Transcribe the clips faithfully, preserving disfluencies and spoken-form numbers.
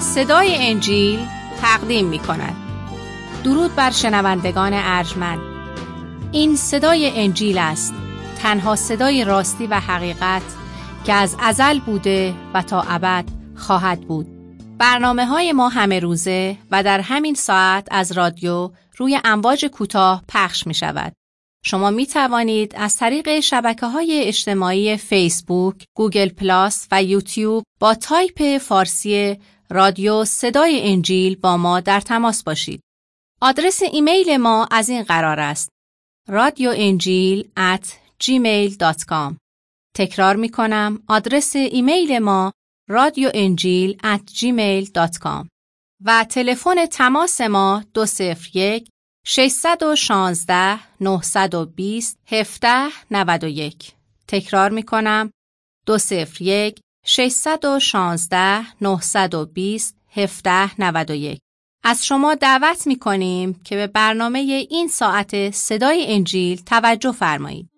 صدای انجیل تقدیم می کند. درود بر شنوندگان ارجمند. این صدای انجیل است، تنها صدای راستی و حقیقت که از ازل بوده و تا ابد خواهد بود. برنامه های ما همه روزه و در همین ساعت از رادیو روی امواج کوتاه پخش می شود. شما می توانید از طریق شبکه‌های اجتماعی فیسبوک، گوگل پلاس و یوتیوب با تایپ فارسی رادیو صدای انجیل با ما در تماس باشید. آدرس ایمیل ما از این قرار است: رادیو انجیل ات جیمیل دات کام. تکرار می کنم، آدرس ایمیل ما رادیو انجیل ات جیمیل دات کام و تلفن تماس ما دو صفر یک ششصد و شانزده نهصد و بیست هفده نود و یک. تکرار می کنم، دو صفر یک ششصد و شانزده نهصد و بیست هفده نود و یک. از شما دعوت می کنیم که به برنامه این ساعت صدای انجیل توجه فرمایید.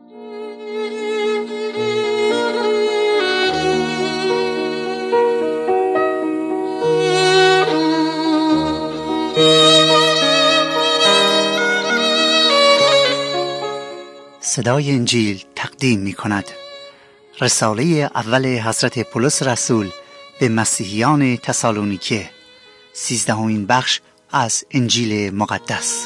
صدای انجیل تقدیم می کند رساله اول حضرت پولس رسول به مسیحیان تسالونیکه، سیزدهمین بخش از انجیل مقدس.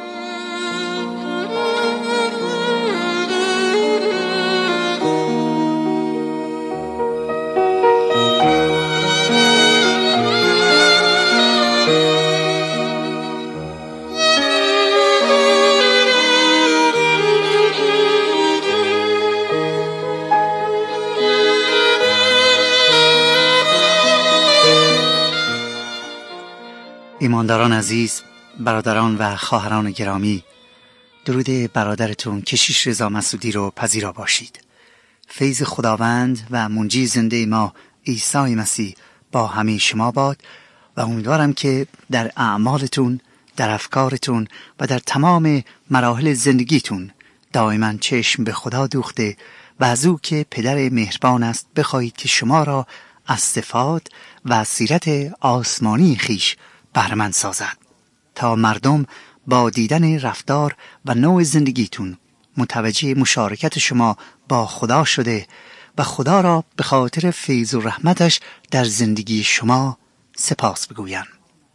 ایمانداران عزیز، برادران و خواهران گرامی، درود برادرتون کشیش رضا مسعودی رو پذیرا باشید. فیض خداوند و منجی زنده ما عیسی مسیح با همه شما باد و امیدوارم که در اعمالتون، در افکارتون و در تمام مراحل زندگیتون دائما چشم به خدا دوخته و از او که پدر مهربان است بخواهید که شما را از صفات و سیرت آسمانی خیش بهره‌مند سازد تا مردم با دیدن رفتار و نوع زندگیتون متوجه مشارکت شما با خدا شده و خدا را به خاطر فیض و رحمتش در زندگی شما سپاس بگویند.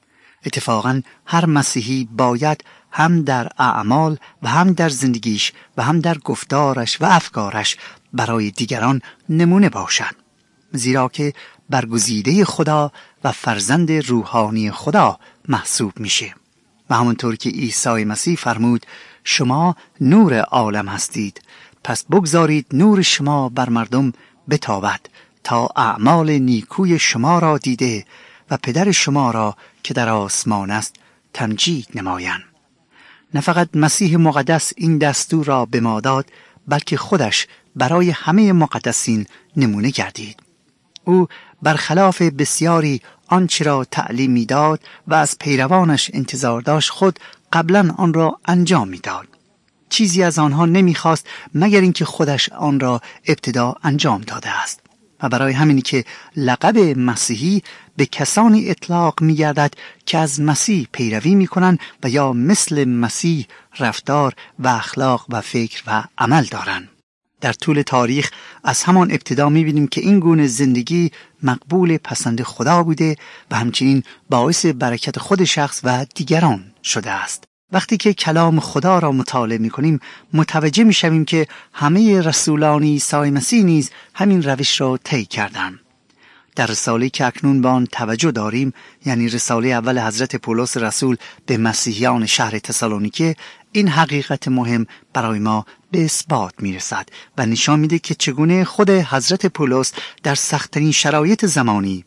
اتفاقا هر مسیحی باید هم در اعمال و هم در زندگیش و هم در گفتارش و افکارش برای دیگران نمونه باشد، زیرا که برگزیده خدا و فرزند روحانی خدا محسوب میشه و همونطور که عیسی مسیح فرمود شما نور عالم هستید، پس بگذارید نور شما بر مردم بتابد تا اعمال نیکوی شما را دیده و پدر شما را که در آسمان است تمجید نمایند. نه فقط مسیح مقدس این دستور را به ما داد، بلکه خودش برای همه مقدسین نمونه گردید. او برخلاف بسیاری آنچه را تعلیم می‌داد و از پیروانش انتظار داشت خود قبلا آن را انجام می‌داد. چیزی از آنها نمی‌خواست مگر اینکه خودش آن را ابتدا انجام داده است و برای همینی که لقب مسیحی به کسانی اطلاق می‌گردد که از مسیح پیروی می‌کنند و یا مثل مسیح رفتار و اخلاق و فکر و عمل دارند. در طول تاریخ از همان ابتدا می‌بینیم که این گونه زندگی مقبول پسند خدا بوده و همچنین باعث برکت خود شخص و دیگران شده است. وقتی که کلام خدا را مطالعه می‌کنیم متوجه می‌شویم که همه رسولان عیسی مسیح نیز همین روش را طی کردند. در رساله‌ای که اکنون به آن توجه داریم، یعنی رساله اول حضرت پولس رسول به مسیحیان شهر تسالونیکه، این حقیقت مهم برای ما به اثبات میرسد و نشان میده که چگونه خود حضرت پولس در سخت‌ترین شرایط زمانی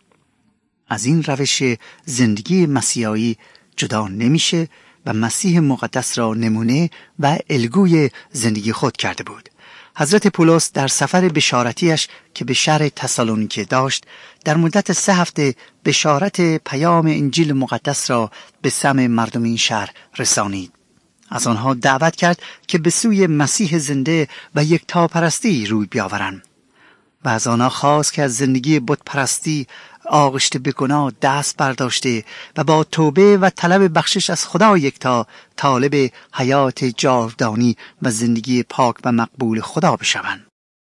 از این روش زندگی مسیحایی جدا نمیشه و مسیح مقدس را نمونه و الگوی زندگی خود کرده بود. حضرت پولس در سفر بشارتیش که به شهر تسالونیکه داشت، در مدت سه هفته بشارت پیام انجیل مقدس را به سمع مردم این شهر رسانید. از آنها دعوت کرد که به سوی مسیح زنده و یکتاپرستی روی بیاورند و از آنها خواست که از زندگی بت پرستی آغشته به گناه دست برداشته و با توبه و طلب بخشش از خدا یکتا طالب حیات جاودانی و زندگی پاک و مقبول خدا بشوند.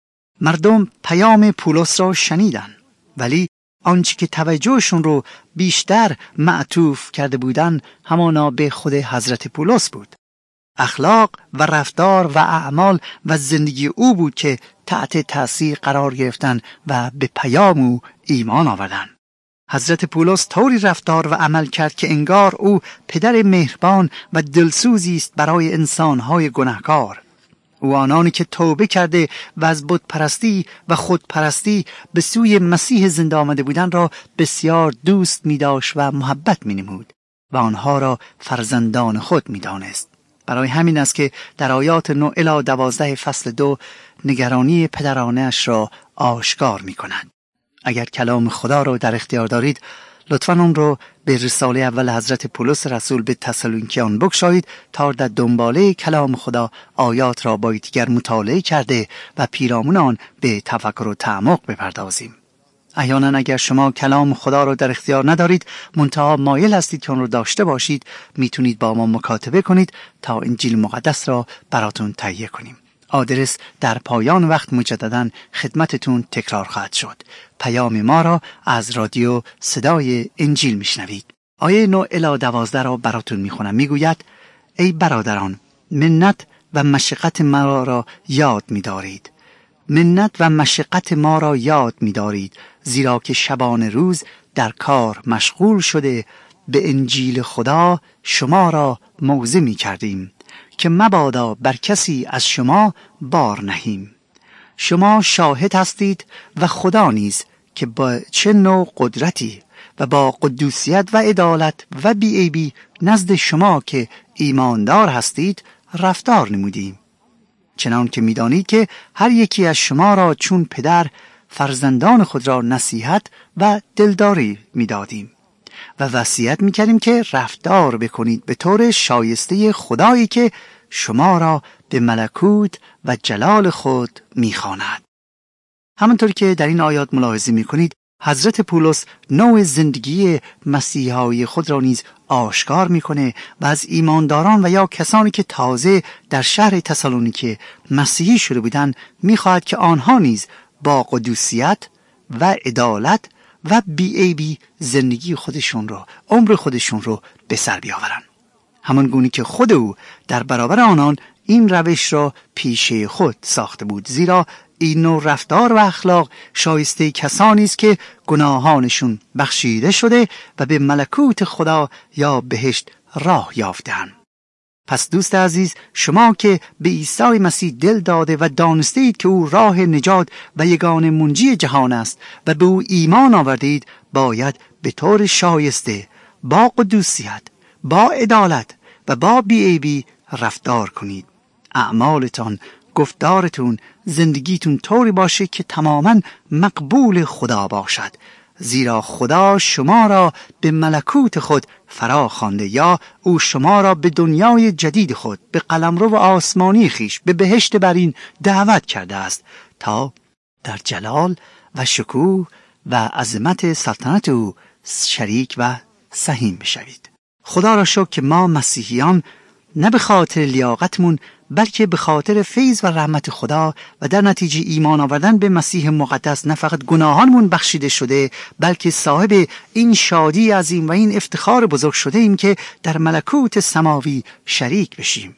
مردم پیام پولس را شنیدند، ولی آنچه که توجهشون رو بیشتر معطوف کرده بودند همانا به خود حضرت پولس بود. اخلاق و رفتار و اعمال و زندگی او بود که تحت تأثیر قرار گرفتن و به پیام او ایمان آوردند. حضرت پولس طوری رفتار و عمل کرد که انگار او پدر مهربان و دلسوزی است برای انسان‌های گناهکار. او آنانی که توبه کرده و از بت پرستی و خودپرستی به سوی مسیح زنده آمده بودند را بسیار دوست می داشت و محبت می نمود و آنها را فرزندان خود می دانست. برای همین است که در آیات نه الی دوازده فصل دو نگرانی پدرانه اش را آشکار می کند. اگر کلام خدا را در اختیار دارید لطفاً اون رو به رساله اول حضرت پولس رسول به تسالونیکیان بگشایید تا در دنباله کلام خدا آیات را با یکدیگر مطالعه کرده و پیرامون آن به تفکر و تعمق بپردازیم. احیانا اگر شما کلام خدا را در اختیار ندارید منتها مایل هستید که آن را داشته باشید، میتونید با ما مکاتبه کنید تا انجیل مقدس را براتون تهیه کنیم. آدرس در پایان وقت مجدداً خدمتتون تکرار خواهد شد. پیام ما را از رادیو صدای انجیل میشنوید. آیه نه الی دوازده را براتون میخونم. میگوید ای برادران، منت و مشقت ما را یاد می‌دارید. منت و مشقت ما را یاد می‌دارید، زیرا که شبان روز در کار مشغول شده به انجیل خدا شما را موعظه می‌کردیم که مبادا بر کسی از شما بار نهیم. شما شاهد هستید و خدا نیز که با چه نوع قدرتی و با قدوسیت و عدالت و بی‌عیبی نزد شما که ایماندار هستید رفتار نمودیم، چنان که می‌دانید که هر یکی از شما را چون پدر فرزندان خود را نصیحت و دلداری می‌دادیم و وصیت می‌کردیم که رفتار بکنید به طور شایسته خدایی که شما را به ملکوت و جلال خود می‌خواند. همانطور که در این آیات ملاحظه می‌کنید حضرت پولس نوع زندگی مسیحایی خود را نیز آشکار می‌کنه و از ایمانداران و یا کسانی که تازه در شهر تسالونیکه مسیحی شده بودند می‌خواهد که آنها نیز با قدوسیت و عدالت و بی‌عیبی زندگی خودشون رو، عمر خودشون رو به سر بیاورند، همان گونه که خود او در برابر آنان این روش را پیشه خود ساخته بود، زیرا این نوع رفتار و اخلاق شایسته کسانی است که گناهانشون بخشیده شده و به ملکوت خدا یا بهشت راه یافتند. پس دوست عزیز، شما که به عیسی مسیح دل داده و دانسته اید که او راه نجات و یگانه منجی جهان است و به او ایمان آورده اید، باید به طور شایسته با قدوسیت، با عدالت و با بی‌عیبی رفتار کنید. اعمالتان، گفتارتون، زندگیتون طوری باشه که تماما مقبول خدا باشد، زیرا خدا شما را به ملکوت خود فرا خوانده، یا او شما را به دنیای جدید خود، به قلمرو آسمانی خیش، به بهشت برین دعوت کرده است تا در جلال و شکوه و عظمت سلطنت او شریک و سهیم بشوید. خدا را شکر که ما مسیحیان نه به خاطر لیاقتمون بلکه به خاطر فیض و رحمت خدا و در نتیجه ایمان آوردن به مسیح مقدس نه فقط گناهانمون بخشیده شده، بلکه صاحب این شادی عظیم و این افتخار بزرگ شده ایم که در ملکوت سماوی شریک بشیم.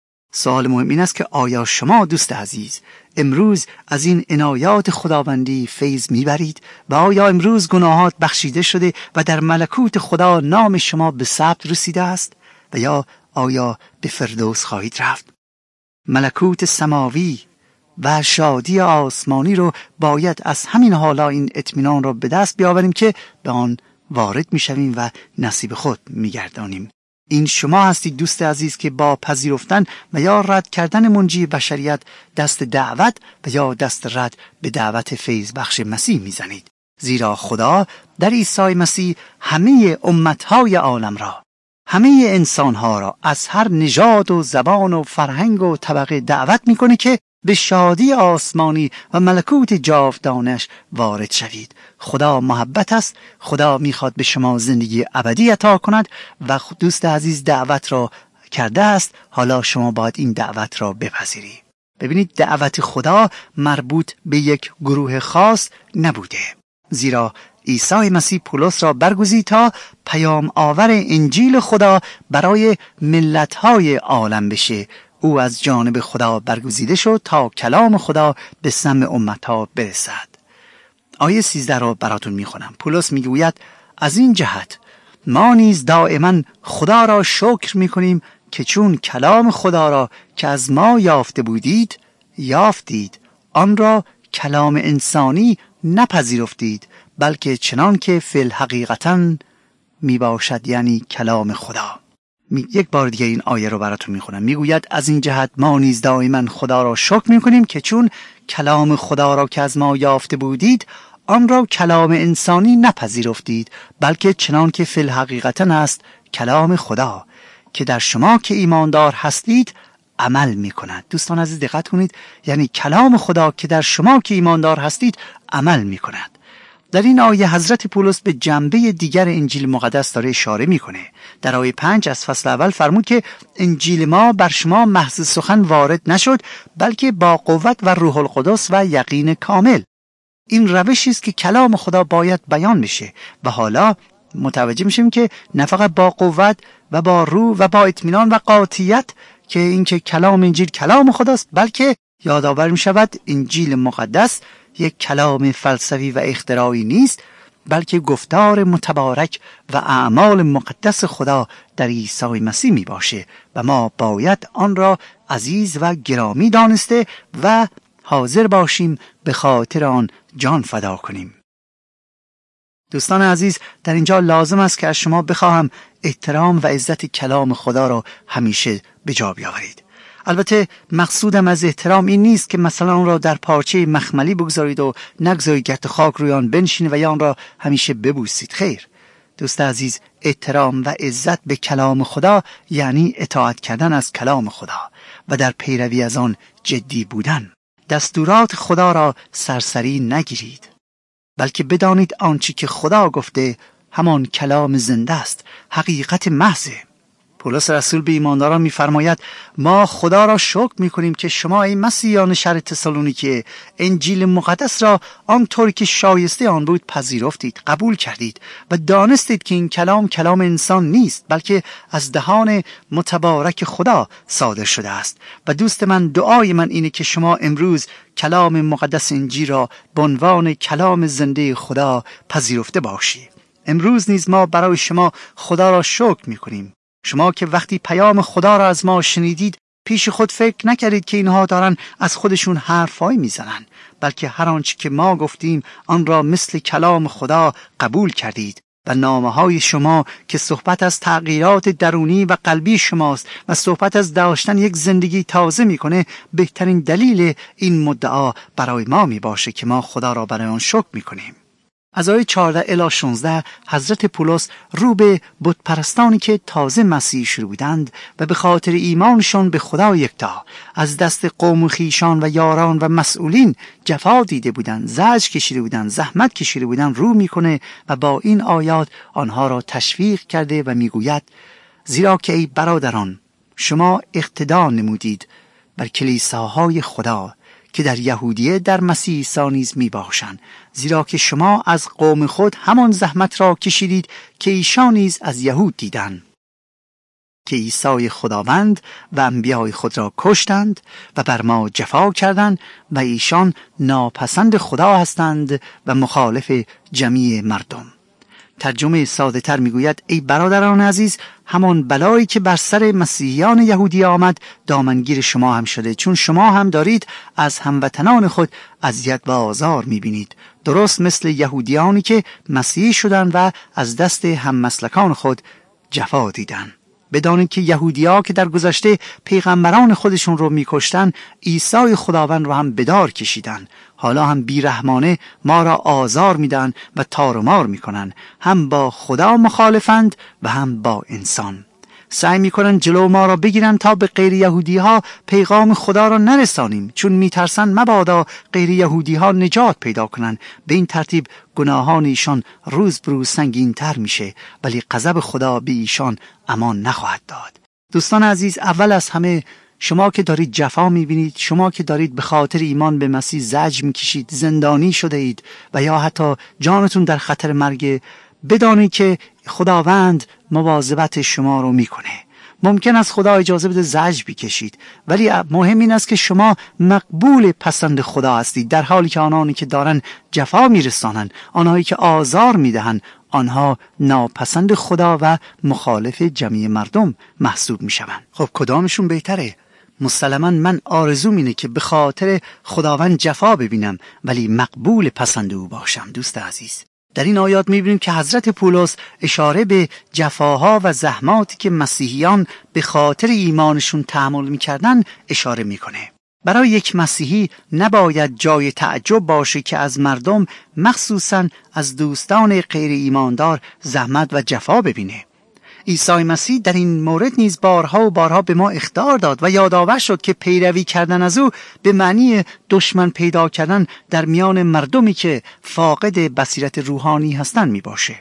سوال مهم این است که آیا شما دوست عزیز امروز از این عنایات خداوندی فیض میبرید و آیا امروز گناهات بخشیده شده و در ملکوت خدا نام شما به ثبت رسیده است و یا آیا به فردوس خواهید رفت؟ ملکوت سماوی و شادی آسمانی رو باید از همین حالا این اطمینان رو به دست بیاوریم که به آن وارد میشویم و نصیب خود میگردانیم. این شما هستید دوست عزیز که با پذیرفتن و یا رد کردن منجی بشریت دست دعوت و یا دست رد به دعوت فیض بخش مسیح میزنید، زیرا خدا در عیسی مسیح همه امتهای عالم را، همه انسانها را از هر نژاد و زبان و فرهنگ و طبقه دعوت میکنه که به شادی آسمانی و ملکوت جاودانش وارد شوید. خدا محبت است. خدا میخواد به شما زندگی ابدی عطا کند و دوست عزیز دعوت را کرده است. حالا شما باید این دعوت را بپذیری. ببینید، دعوت خدا مربوط به یک گروه خاص نبوده، زیرا عیسی مسیح پولس را برگزید تا پیام آور انجیل خدا برای ملت‌های عالم بشه. او از جانب خدا برگزیده شد تا کلام خدا به سمع امت‌ها برسد. آیه سیزده را براتون میخونم. پولس میگوید از این جهت ما نیز دائما خدا را شکر میکنیم که چون کلام خدا را که از ما یافته بودید یافتید، آن را کلام انسانی نپذیرفتید، بلکه چنان که فی الحقیقتاً می باشد، یعنی کلام خدا. می... یک بار دیگه این آیه رو براتون میخونم. میگوید از این جهت ما نیز دائما خدا را شکر میکنیم که چون کلام خدا را که از ما یافته بودید آن را کلام انسانی نپذیرفتید، بلکه چنان که فی الحقیقتاً است کلام خدا که در شما که ایماندار هستید عمل میکند. دوستان عزیز دقت کنید، یعنی کلام خدا که در شما که ایماندار هستید عمل میکند. در این آیه حضرت پولس به جنبه دیگر انجیل مقدس داره اشاره میکنه. در آیه پنج از فصل اول فرمود که انجیل ما بر شما محض سخن وارد نشد، بلکه با قوت و روح القدس و یقین کامل. این روشی است که کلام خدا باید بیان بشه و حالا متوجه میشیم که نه فقط با قوت و با روح و با اطمینان و قاطعیت که اینکه کلام انجیل کلام خداست، بلکه یادآور میشود انجیل مقدس یک کلام فلسفی و اختراعی نیست، بلکه گفتار متبارک و اعمال مقدس خدا در عیسی مسیح می باشه و ما باید آن را عزیز و گرامی دانسته و حاضر باشیم به خاطر آن جان فدا کنیم. دوستان عزیز، در اینجا لازم است که از شما بخواهم احترام و عزت کلام خدا را همیشه به جا بیاورید. البته مقصودم از احترام این نیست که مثلا اون را در پارچه مخملی بگذارید و نگذارید گرد خاک روی آن بنشینید و یا آن را همیشه ببوسید. خیر دوست عزیز، احترام و عزت به کلام خدا یعنی اطاعت کردن از کلام خدا و در پیروی از آن جدی بودن. دستورات خدا را سرسری نگیرید، بلکه بدانید آنچه که خدا گفته همان کلام زنده است، حقیقت محض. پولس رسول به ایمانداران می‌فرماید ما خدا را شکر می‌کنیم که شما ای مسیحیان شهر تسالونیکه انجیل مقدس را آنطور که شایسته آن بود پذیرفتید، قبول کردید و دانستید که این کلام کلام انسان نیست، بلکه از دهان متبارک خدا صادر شده است. و دوست من، دعای من اینه که شما امروز کلام مقدس انجیل را به عنوان کلام زنده خدا پذیرفته باشید. امروز نیز ما برای شما خدا را شکر می‌کنیم. شما که وقتی پیام خدا را از ما شنیدید پیش خود فکر نکردید که اینها دارن از خودشون حرفای میزنن، بلکه هر آنچه که ما گفتیم آن را مثل کلام خدا قبول کردید و نامه‌های شما که صحبت از تغییرات درونی و قلبی شماست و صحبت از داشتن یک زندگی تازه میکنه، بهترین دلیل این مدعا برای ما میباشه که ما خدا را برای آن شکر میکنیم. از آیه چهارده الی شانزده حضرت پولس رو به بت پرستانی که تازه مسیحی شده بودند و به خاطر ایمانشان به خدا یکتا از دست قوم خویشان و یاران و مسئولین جفا دیده بودند، زجر کشیده بودند، زحمت کشیده بودند، رو میکنه و با این آیات آنها را تشویق کرده و میگوید زیرا که ای برادران شما اقتدا نمودید بر کلیساهای خدا که در یهودیه در مسیح عیسی نیز می باشند، زیرا که شما از قوم خود همان زحمت را کشیدید که ایشان نیز از یهود دیدند که عیسی خداوند و انبیای خود را کشتند و بر ما جفا کردند و ایشان ناپسند خدا هستند و مخالف جمیع مردم. ترجمه ساده تر می گوید ای برادران عزیز، همان بلایی که بر سر مسیحیان یهودی آمد دامنگیر شما هم شده، چون شما هم دارید از هموطنان خود اذیت و آزار می بینید، درست مثل یهودیانی که مسیحی شدند و از دست هممسلکان خود جفا دیدند. بدانید که یهودی‌ها که در گذشته پیغمبران خودشون رو می‌کشتن، عیسی خداوند رو هم به دار کشیدن. حالا هم بیرحمانه ما را آزار میدن و تار و مار میکنن، هم با خدا مخالفند و هم با انسان. سعی میکنن جلو ما را بگیرن تا به غیر یهودی ها پیغام خدا را نرسانیم، چون میترسن مبادا غیر یهودی ها نجات پیدا کنن. به این ترتیب گناهان ایشان روز به روز سنگین تر میشه، ولی غضب خدا به ایشان امان نخواهد داد. دوستان عزیز، اول از همه شما که دارید جفا میبینید، شما که دارید به خاطر ایمان به مسیح زجر میکشید، زندانی شده اید و یا حتی جانتون در خطر مرگ، بدانید که خداوند مواظبت شما رو میکنه. ممکن است خدا اجازه بده زجر بکشید، ولی مهم این است که شما مقبول پسند خدا هستید، در حالی که آنانی که دارن جفا میرسانن، آنهایی که آزار میدهن، آنها ناپسند خدا و مخالف جمعی مردم محسوب میشوند. خب کدامشون بهتره؟ مسلماً من آرزوم اینه که به خاطر خداوند جفا ببینم ولی مقبول پسند او باشم. دوست عزیز، در این آیات می‌بینیم که حضرت پولس اشاره به جفاها و زحماتی که مسیحیان به خاطر ایمانشون تحمل می‌کردن اشاره می‌کنه. برای یک مسیحی نباید جای تعجب باشه که از مردم، مخصوصاً از دوستان غیر ایماندار، زحمت و جفا ببینه. عیسی مسیح در این مورد نیز بارها و بارها به ما اخطار داد و یادآور شد که پیروی کردن از او به معنی دشمن پیدا کردن در میان مردمی که فاقد بصیرت روحانی هستند می باشه.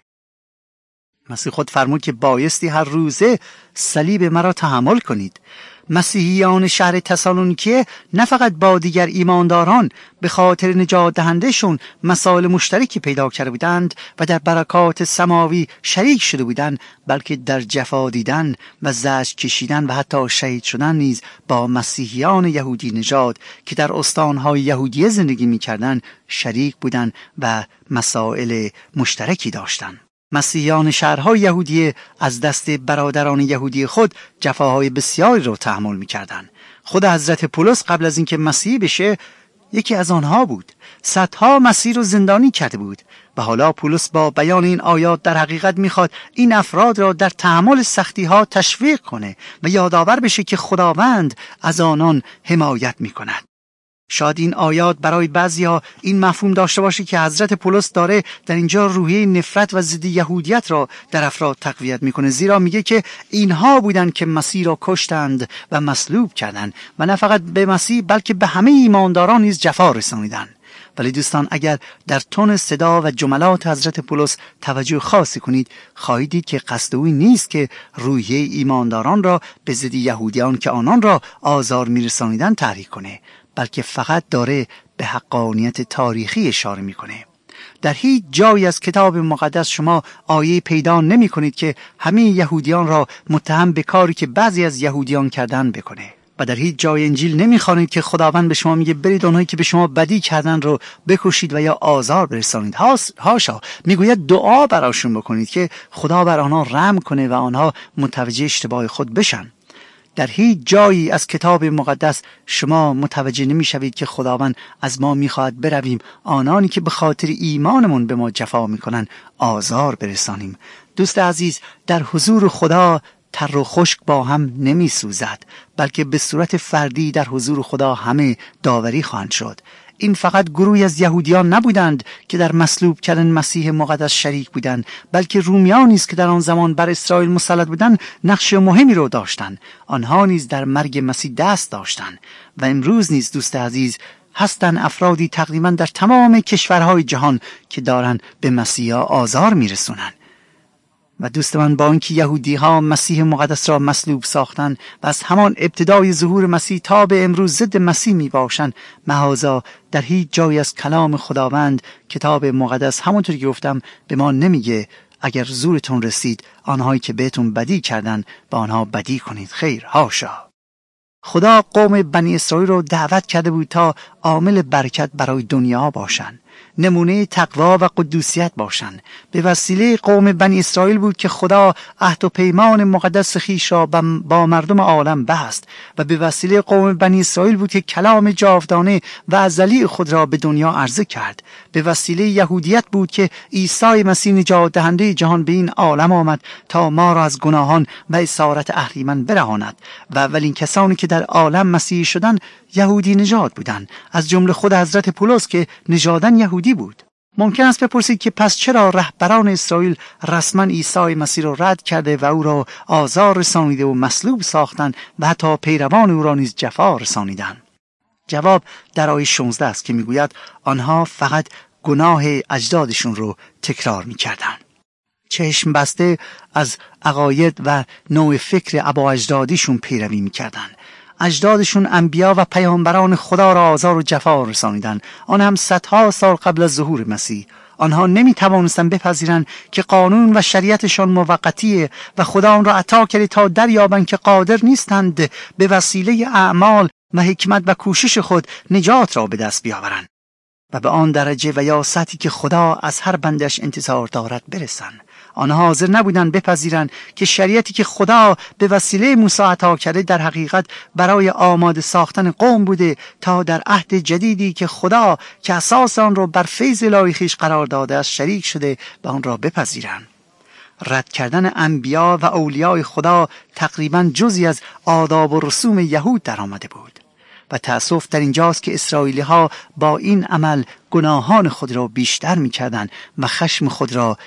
مسیح خود فرمود که بایستی هر روزه صلیب مرا تحمل کنید. مسیحیان شهر تسالونیکه نه فقط با دیگر ایمانداران به خاطر نجات دهندشون مسائل مشترکی پیدا کرده بودند و در برکات سماوی شریک شده بودند، بلکه در جفا دیدن و زجر کشیدن و حتی شهید شدن نیز با مسیحیان یهودی نژاد که در استانهای یهودیه زندگی می‌کردند شریک بودند و مسائل مشترکی داشتند. مسیحیان شهرهای یهودیه از دست برادران یهودی خود جفاهای بسیاری را تحمل می‌کردند. خود حضرت پولس قبل از اینکه مسیحی بشه یکی از آنها بود. صدها مسیح رو زندانی کرده بود و حالا پولس با بیان این آیات در حقیقت میخواد این افراد را در تحمل سختی‌ها تشویق کنه و یادآور بشه که خداوند از آنان حمایت می‌کند. شاید این آیات برای بعضی‌ها این مفهوم داشته باشه که حضرت پولس داره در اینجا روحیه نفرت و ضد یهودیت را در افراد تقویت میکنه، زیرا میگه که اینها بودند که مسیح را کشتند و مصلوب کردند و نه فقط به مسیح بلکه به همه ایمانداران نیز جفا رسانیدند. ولی دوستان، اگر در تون صدا و جملات حضرت پولس توجه خاصی کنید، خواهید دید که قصد او نیست که روحیه ایمانداران را به ضد یهودیان که آنان را آزار میرسانیدند تحریک کنه، بلکه فقط داره به حقانیت تاریخی اشاره میکنه. در هیچ جایی از کتاب مقدس شما آیه پیدا نمی کنید که همه یهودیان را متهم به کاری که بعضی از یهودیان کردن بکنه و در هیچ جای انجیل نمی خوانید که خداوند به شما میگه برید اونهایی که به شما بدی کردن رو بکشید و یا آزار برسانید. هاشا، میگوید دعا براشون بکنید که خدا بر آنها رحم کنه و آنها متوجه اشتباه خود بشن. در هیچ جایی از کتاب مقدس شما متوجه نمی شوید که خداوند از ما می خواهد برویم آنانی که به خاطر ایمانمون به ما جفا می کنن آزار برسانیم. دوست عزیز، در حضور خدا تر و خشک با هم نمی سوزد، بلکه به صورت فردی در حضور خدا همه داوری خواهند شد. این فقط گروهی از یهودیان نبودند که در مصلوب کردن مسیح مقدس شریک بودند، بلکه رومیانی است که در آن زمان بر اسرائیل مسلط بودند نقش مهمی رو داشتند. آنها نیز در مرگ مسیح دست داشتند و امروز نیز دوست عزیز هستند افرادی تقریبا در تمام کشورهای جهان که دارند به مسیح آزار میرسونند. و دوست من، با اینکه یهودی ها مسیح مقدس را مصلوب ساختند و از همان ابتدای ظهور مسیح تا به امروز ضد مسیح می باشند، محاذا در هیچ جایی از کلام خداوند کتاب مقدس همونطوری که گفتم به ما نمیگه اگر زورتون رسید آنهایی که بهتون بدی کردن با آنها بدی کنید. خیر، هاشا. خدا قوم بنی اسرائیل رو دعوت کرده بود تا عامل برکت برای دنیا باشند، نمونه تقوا و قدوسیت باشند. به وسیله قوم بنی اسرائیل بود که خدا عهد و پیمان مقدس خویش را با مردم عالم بست و به وسیله قوم بنی اسرائیل بود که کلام جاودانه و ازلی خود را به دنیا عرضه کرد. به وسیله یهودیت بود که عیسی مسیح نجات دهنده جهان به این عالم آمد تا ما را از گناهان و اسارت اهریمن برهاند و اولین کسانی که در عالم مسیحی شدند یهودی نژاد بودند، از جمله خود حضرت پولس که نژاداً یهودی بود. ممکن است بپرسید که پس چرا رهبران اسرائیل رسما عیسی مسیح را رد کرده و او را آزار رسانیده و مصلوب ساختند و حتی پیروان او را نیز جفا رسانیدند؟ جواب در آیه شانزده است که میگوید آنها فقط گناه اجدادشون رو تکرار میکردند. چشم بسته از عقاید و نوع فکر ابا اجدادیشون پیروی میکردند. اجدادشون انبیا و پیامبران خدا را آزار و جفا رسانیدند، آن هم صدها سال قبل از ظهور مسیح. آنها نمی توانستند بپذیرند که قانون و شریعتشان موقتیه و خدا آن را عطا کرده تا دریابند که قادر نیستند به وسیله اعمال و حکمت و کوشش خود نجات را به دست بیاورند و به آن درجه و یا سطحی که خدا از هر بندش انتظار دارد برسند. آنها حاضر نبودند بپذیرند که شریعتی که خدا به وسیله موسی عطا کرده در حقیقت برای آماده ساختن قوم بوده تا در عهد جدیدی که خدا که اساس آن را بر فیض الهی خویش قرار داده است شریک شده و آن را بپذیرند. رد کردن انبیا و اولیای خدا تقریبا جزئی از آداب و رسوم یهود در آمده بود و تأسف در اینجاست که اسرائیلی ها با این عمل گناهان خود را بیشتر می کردن و خشم خود را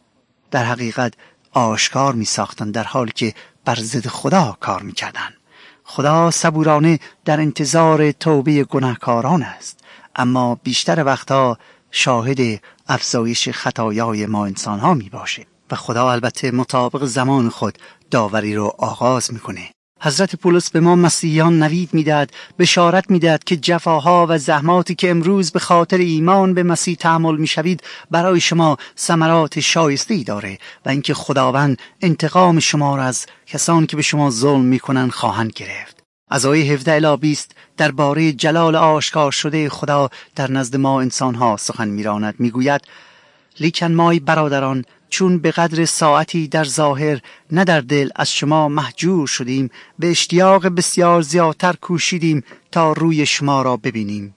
در حقیقت آشکار می ساختن در حالی که بر ضد خدا کار می کردن. خدا صبورانه در انتظار توبه گناهکاران است، اما بیشتر وقتها شاهد افزایش خطایای ما انسان ها می باشه و خدا البته مطابق زمان خود داوری رو آغاز می کنه. حضرت پولس به ما مسیحیان نوید میداد، بشارت میداد که جفاها و زحماتی که امروز به خاطر ایمان به مسیح تحمل میشوید برای شما ثمرات شایسته‌ای داره و اینکه خداوند انتقام شما را از کسانی که به شما ظلم میکنن خواهند گرفت. از آیه هفده الی بیست درباره جلال آشکار شده خدا در نزد ما انسانها سخن میراند. میگوید لیکن ما برادران چون به قدر ساعتی در ظاهر نه در دل از شما محجور شدیم، به اشتیاق بسیار زیادتر کوشیدیم تا روی شما را ببینیم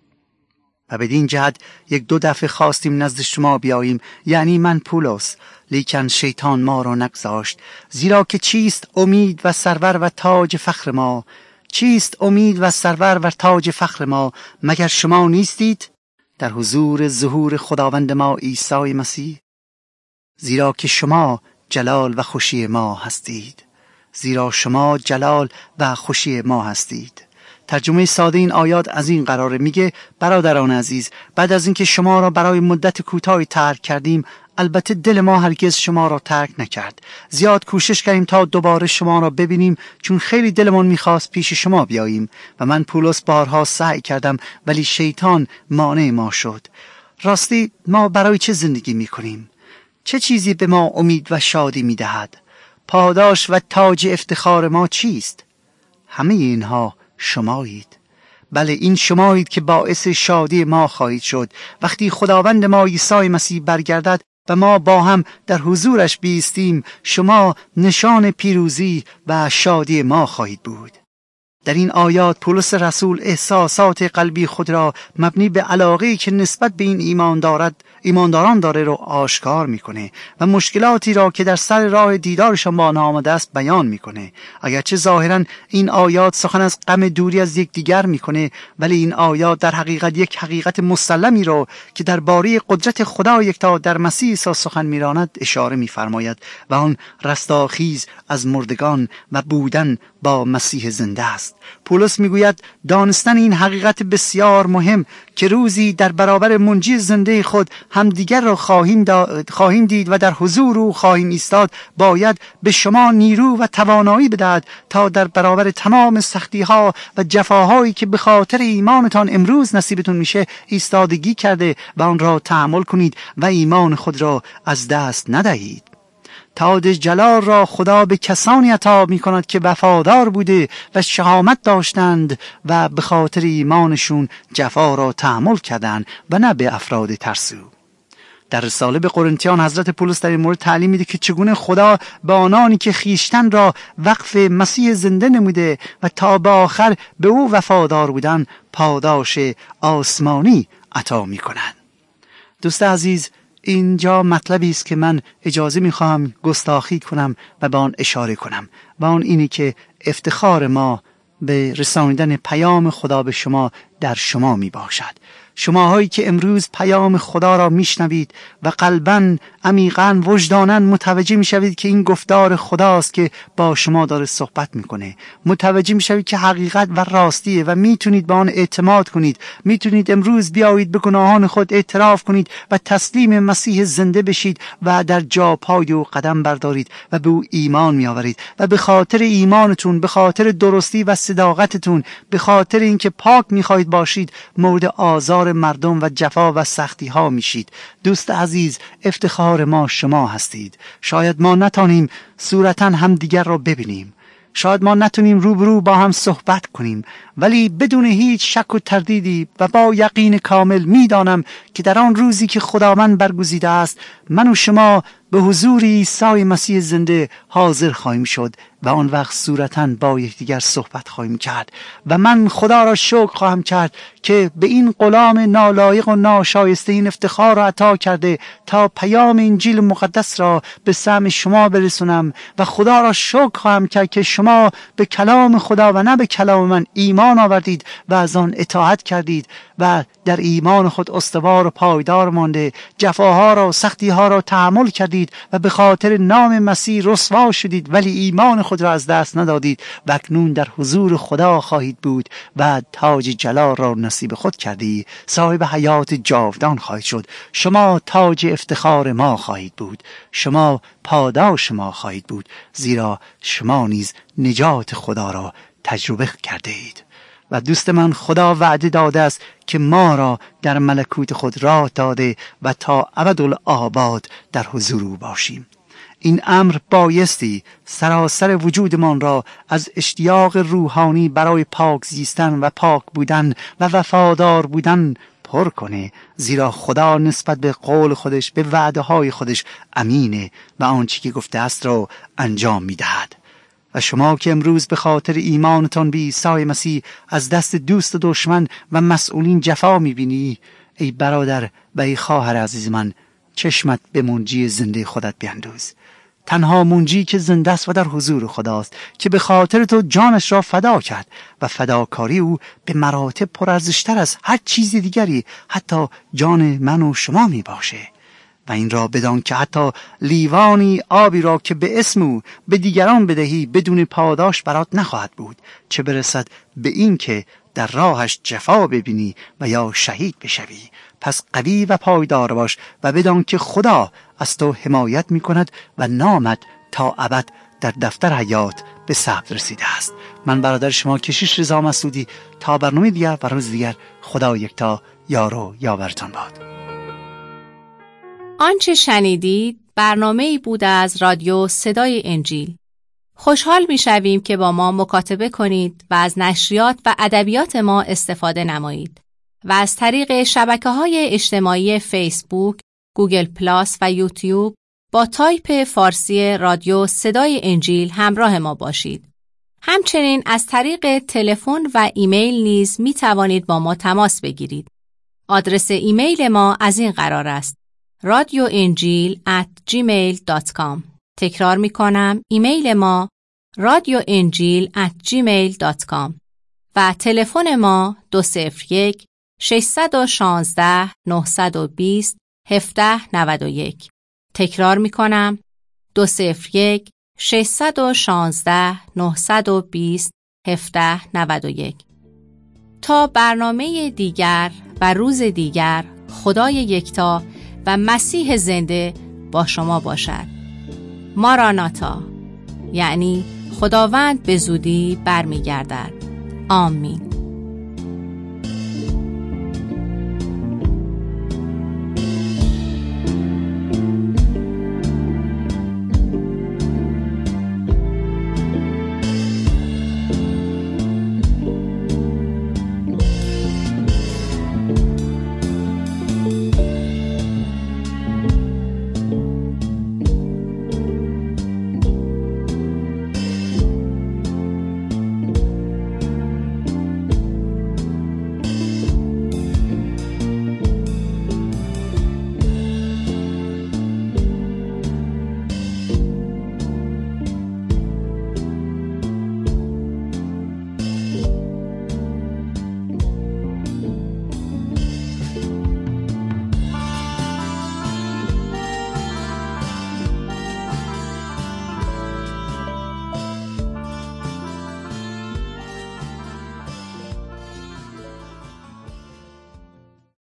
و بدین جهت یک دو دفعه خواستیم نزد شما بیاییم، یعنی من پولس، لیکن شیطان ما را نگذاشت. زیرا که چیست امید و سرور و تاج فخر ما؟ چیست امید و سرور و تاج فخر ما مگر شما نیستید در حضور ظهور خداوند ما عیسی مسیح؟ زیرا که شما جلال و خوشی ما هستید. زیرا شما جلال و خوشی ما هستید. ترجمه ساده این آیات از این قراره، میگه برادران عزیز، بعد از اینکه شما را برای مدت کوتاهی ترک کردیم، البته دل ما هرگز شما را ترک نکرد. زیاد کوشش کردیم تا دوباره شما را ببینیم، چون خیلی دلمون میخواست پیش شما بیاییم و من پولس بارها سعی کردم ولی شیطان مانع ما شد. راستی ما برای چه زندگی میکنیم؟ چه چیزی به ما امید و شادی میدهد؟ پاداش و تاج افتخار ما چیست؟ همه اینها شمایید. بله، این شمایید که باعث شادی ما خواهید شد وقتی خداوند ما عیسی مسیح برگردد و ما با هم در حضورش بیستیم. شما نشان پیروزی و شادی ما خواهید بود. در این آیات پولس رسول احساسات قلبی خود را مبنی به علاقه‌ای که نسبت به این ایمان دارد ایمانداران داره رو آشکار میکنه و مشکلاتی را که در سر راه دیدارشان با آنها آمده است بیان میکنه. اگرچه ظاهرا این آیات سخن از غم دوری از یکدیگر میکنه، ولی این آیات در حقیقت یک حقیقت مسلمی رو که درباره قدرت خدا یکتا در مسیح عیسی سخن میراند اشاره میفرماید و آن رستاخیز از مردگان و بودن با مسیح زنده است. پولس میگوید دانستن این حقیقت بسیار مهم که روزی در برابر منجی زنده خود همدیگر را خواهیم, دا... خواهیم دید و در حضور او خواهیم ایستاد، باید به شما نیرو و توانایی بدهد تا در برابر تمام سختی ها و جفاهایی که به خاطر ایمانتان امروز نصیبتون میشه ایستادگی کرده و آن را تحمل کنید و ایمان خود را از دست ندهید. تاج جلال را خدا به کسانی عطا می کند که وفادار بوده و شهامت داشتند و به خاطر ایمانشون جفا را تحمل کردند و نه به افراد ترسو. در رساله به قرنتیان حضرت پولس در این مورد تعلیم میده که چگونه خدا به آنانی که خیشتن را وقف مسیح زنده نموده و تا به آخر به او وفادار بودن پاداش آسمانی عطا می کند. دوست عزیز، اینجا مطلبی است که من اجازه میخواهم گستاخی کنم و به آن اشاره کنم و آن اینی که افتخار ما به رساندن پیام خدا به شما در شما می باشد. شماهایی که امروز پیام خدا را میشنوید و قلباً عمیقاً وجداناً متوجه میشوید که این گفتار خداست که با شما داره صحبت میکنه، متوجه میشوید که حقیقت و راستیه و میتونید به آن اعتماد کنید. میتونید امروز بیایید به گناهان خود اعتراف کنید و تسلیم مسیح زنده بشید و در جا پای او قدم بردارید و به او ایمان میآورید و به خاطر ایمانتون، به خاطر درستی و صداقتتون، به خاطر اینکه پاک میخواهید باشید، مورد آزار مردم و جفا و سختی ها میشید. دوست عزیز، افتخار ما شما هستید. شاید ما نتانیم صورتاً هم دیگر را ببینیم، شاید ما نتونیم روبرو با هم صحبت کنیم، ولی بدون هیچ شک و تردیدی و با یقین کامل میدانم که در آن روزی که خداوند برگزیده است، من و شما به حضور عیسی مسیح زنده حاضر خواهیم شد و آن وقت صورتاً با یکدیگر صحبت خواهیم کرد و من خدا را شکر خواهم کرد که به این غلام نالایق و ناشایسته این افتخار را عطا کرده تا پیام انجیل مقدس را به سمع شما برسونم و خدا را شکر خواهم کرد که شما به کلام خدا و نه به کلام من ایمان آوردید و از آن اطاعت کردید و در ایمان خود استوار و پایدار مانده، جفاها را و سختیها را تحمل کردید و به خاطر نام مسیح رسوا شدید ولی ایمان خود را از دست ندادید و اکنون در حضور خدا خواهید بود و تاج جلال را نصیب خود کردی. صاحب حیات جاودان خواهید شد. شما تاج افتخار ما خواهید بود، شما پاداش ما خواهید بود، زیرا شما نیز نجات خدا را تجربه کرده اید. و دوست من، خدا وعده داده است که ما را در ملکوت خود راه داده و تا ابدالآباد در حضور او باشیم. این امر بایستی سراسر وجودمان را از اشتیاق روحانی برای پاک زیستن و پاک بودن و وفادار بودن پر کنه، زیرا خدا نسبت به قول خودش، به وعده های خودش امینه و آنچه که گفته است را انجام میدهد. و شما که امروز به خاطر ایمانتان به عیسی مسیح از دست دوست و دشمن و مسئولین جفا میبینی، ای برادر و ای خواهر عزیز من، چشمت به منجی زنده خودت بیندوز. تنها منجی که زنده است و در حضور خداست، که به خاطر تو جانش را فدا کرد و فداکاری او به مراتب پرارزشتر از هر چیز دیگری، حتی جان من و شما می باشه. و این را بدان که حتی لیوانی آبی را که به اسم او به دیگران بدهی بدون پاداش برات نخواهد بود، چه برسد به این که در راهش جفا ببینی و یا شهید بشوی. پس قوی و پایدار باش و بدان که خدا از تو حمایت می کند و نامت تا ابد در دفتر حیات به ثبت رسیده است. من برادر شما کشیش رضا مسعودی، تا برنامه دیگر و روز دیگر، خدا یکتا یار و یاورتان باد. آنچه شنیدید برنامه‌ای بود از رادیو صدای انجیل. خوشحال می‌شویم که با ما مکاتبه کنید و از نشریات و ادبیات ما استفاده نمایید و از طریق شبکه‌های اجتماعی فیسبوک، گوگل پلاس و یوتیوب با تایپ فارسی رادیو صدای انجیل همراه ما باشید. همچنین از طریق تلفن و ایمیل نیز می توانید با ما تماس بگیرید. آدرس ایمیل ما از این قرار است: رادیو انجیل ات جیمیل دات کام. تکرار می کنم، ایمیل ما رادیو انجیل ات جیمیل دات کام و تلفن ما دو صفر یک ششصد و شانزده نهصد و بیست هفده نود و یک. تکرار می کنم، دو صفر یک ششصد و شانزده نهصد و بیست هفده نود و یک. تا برنامه دیگر و روز دیگر، خدای یکتا و مسیح زنده با شما باشد. ماراناتا، یعنی خداوند به زودی برمیگردد. آمین.